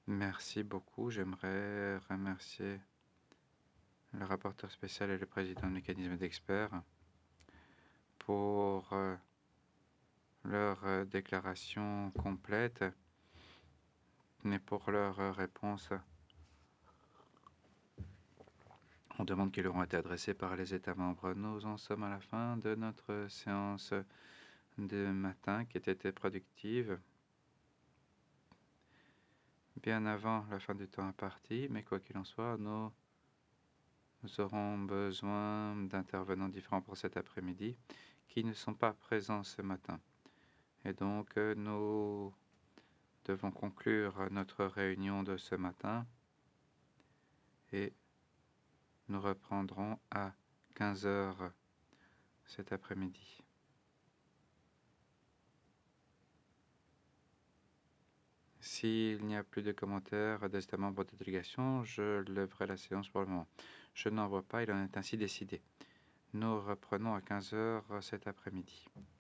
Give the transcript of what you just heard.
Merci beaucoup. J'aimerais remercier le rapporteur spécial et le président du mécanisme d'experts pour leur déclaration complète et pour leur réponse aux demandes qui leur ont été adressées par les États membres. Nous en sommes à la fin de notre séance de matin qui était productive, bien avant la fin du temps imparti, mais quoi qu'il en soit, nous aurons besoin d'intervenants différents pour cet après-midi qui ne sont pas présents ce matin. Et donc, nous devons conclure notre réunion de ce matin et nous reprendrons à 15 heures cet après-midi. S'il n'y a plus de commentaires des États membres de délégation, je lèverai la séance pour le moment. Je n'en vois pas, il en est ainsi décidé. Nous reprenons à 15 heures cet après-midi.